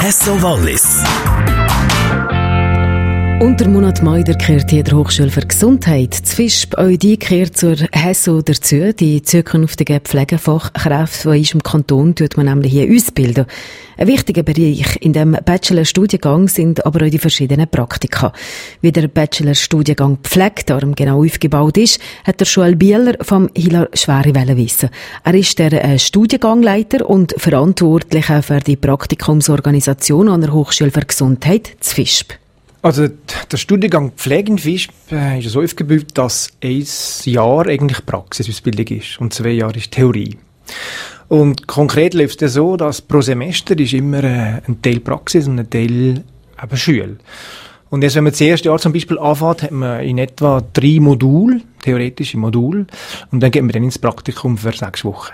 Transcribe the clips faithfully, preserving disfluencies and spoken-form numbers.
Hesso Wallis. Und der Monat Mai kehrt hier der Hochschule für Gesundheit zu Visp. Auch die kehrt zur Hesso dazu. Die zukünftigen Pflegefachkräfte, die ist im Kanton, tut man nämlich hier ausbilden. Ein wichtiger Bereich in dem Bachelorstudiengang sind aber auch die verschiedenen Praktika. Wie der Bachelorstudiengang Pflege darum genau aufgebaut ist, hat der Joel Bieler vom Hilar Schweri wissen. Er ist der äh, Studiengangleiter und Verantwortlicher für die Praktikumsorganisation an der Hochschule für Gesundheit zu Visp. Also der Studiengang Pflege in Visp äh, ist so aufgebaut, dass ein Jahr eigentlich Praxisausbildung ist und zwei Jahre ist Theorie. Und konkret läuft es so, dass pro Semester ist immer äh, ein Teil Praxis und ein Teil eben Schule. Und jetzt, wenn man das erste Jahr zum Beispiel anfängt, hat man in etwa drei Module, theoretische Module, und dann geht man dann ins Praktikum für sechs Wochen.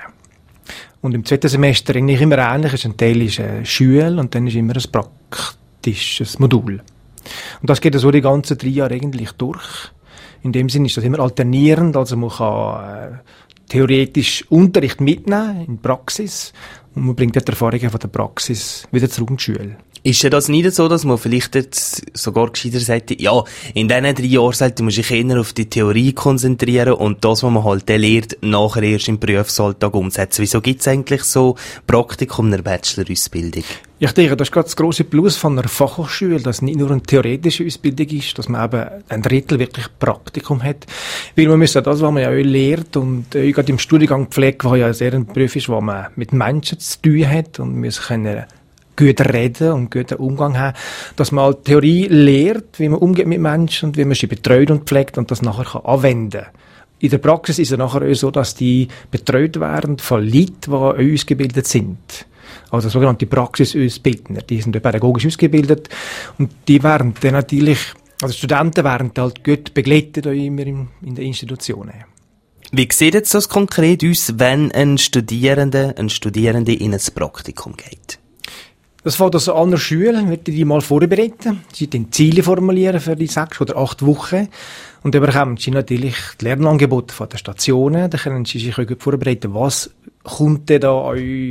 Und im zweiten Semester eigentlich immer ähnlich, ein Teil ist äh, Schule und dann ist immer ein praktisches Modul. Und das geht so die ganzen drei Jahre eigentlich durch. In dem Sinne ist das immer alternierend, also man kann äh, theoretisch Unterricht mitnehmen in die Praxis und man bringt die Erfahrungen von der Praxis wieder zurück in die Schule. Ist ja das nicht so, dass man vielleicht jetzt sogar gescheiter sagt, ja, in diesen drei Jahren sollte man sich eher auf die Theorie konzentrieren und das, was man halt dann lernt, nachher erst im Berufsalltag umsetzen. Wieso gibt es eigentlich so Praktikum in der Bachelor-Ausbildung? Ich denke, das ist gerade das grosse Plus von einer Fachhochschule, dass es nicht nur eine theoretische Ausbildung ist, dass man eben ein Drittel wirklich Praktikum hat. Weil man müssen das, was man ja auch lernt, und äh, gerade im Studiengang Pflege, der ja sehr ein Beruf ist, wo man mit Menschen zu tun hat und muss können gut reden und guten Umgang haben, dass man halt Theorie lehrt, wie man umgeht mit Menschen und wie man sie betreut und pflegt und das nachher kann anwenden kann. In der Praxis ist es nachher auch so, dass die betreut werden von Leuten, die ausgebildet sind. Also sogenannte Praxisausbildner, die sind pädagogisch ausgebildet und die werden dann natürlich, also Studenten werden halt gut begleitet immer in, in den Institutionen. Wie sieht jetzt das konkret aus, wenn ein Studierender, ein Studierende in ein Praktikum geht? Das fängt also an der Schule, wird die mal vorbereiten. Sie dann Ziele formulieren für die sechs oder acht Wochen. Und dann bekommen sie natürlich die Lernangebote von den Stationen. Dann können sie sich gut vorbereiten, was kommt denn da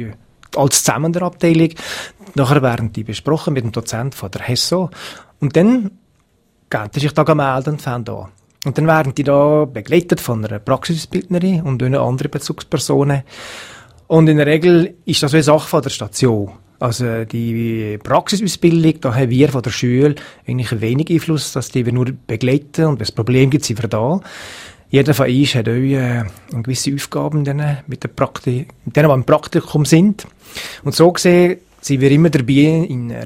als zusammen der Abteilung. Nachher werden die besprochen mit dem Dozent von der Hesso. Und dann gehen sie sich da melden und fangen an. Und dann werden die da begleitet von einer Praxisausbildnerin und einer anderen Bezugspersonen. Und in der Regel ist das eine Sache von der Station. Also die Praxisausbildung, da haben wir von der Schule eigentlich wenig Einfluss, dass die wir nur begleiten und wenn es Probleme gibt, sind wir da. Jeder von uns hat auch äh, gewisse Aufgaben denen, mit, der Prakti- mit denen, die im Praktikum sind. Und so gesehen sind wir immer dabei in, einer,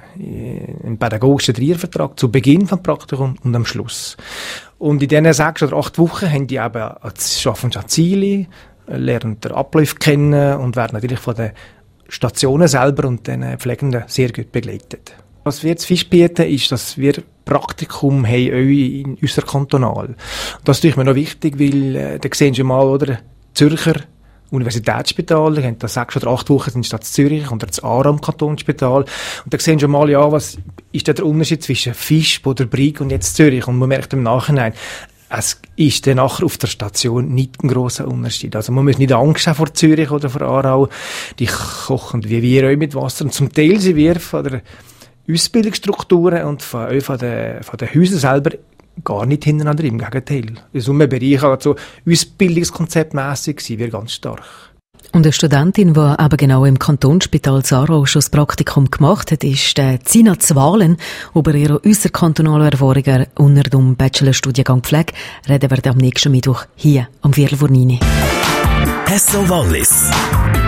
in einem pädagogischen Dreiervertrag zu Beginn des Praktikums und am Schluss. Und in diesen sechs oder acht Wochen haben die eben, schaffen sie Ziele, lernen den Ablauf kennen und werden natürlich von den Stationen selber und den Pflegenden sehr gut begleitet. Was wir jetzt Visp bieten, ist, dass wir Praktikum haben in unserer Kantonal. Das ist mir noch wichtig, weil äh, da sehen Sie mal, oder, Zürcher Universitätsspital, da haben da sechs oder acht Wochen in der Stadt Zürich und das Aarau Kantonsspital. Und da sehen Sie mal, ja, was ist da der Unterschied zwischen Visp oder Brig und jetzt Zürich? Und man merkt im Nachhinein, es ist dann nachher auf der Station nicht ein grosser Unterschied. Also man muss nicht Angst haben vor Zürich oder vor Aarau. Die kochen wie wir auch mit Wasser. Und zum Teil sind wir von der Ausbildungsstrukturen und von, von den, von den Häusern selber gar nicht hintereinander. Im Gegenteil. In so einem Bereich, also Ausbildungskonzeptmässig, sind wir ganz stark. Und eine Studentin, die aber genau im Kantonsspital Aarau schon das Praktikum gemacht hat, ist äh, Zina Zwalen. Über ihre äusserkantonale Erfahrungen unter dem Bachelorstudiengang Pflege reden wir am nächsten Mittwoch hier am Viertel vor neun. Hesso Wallis.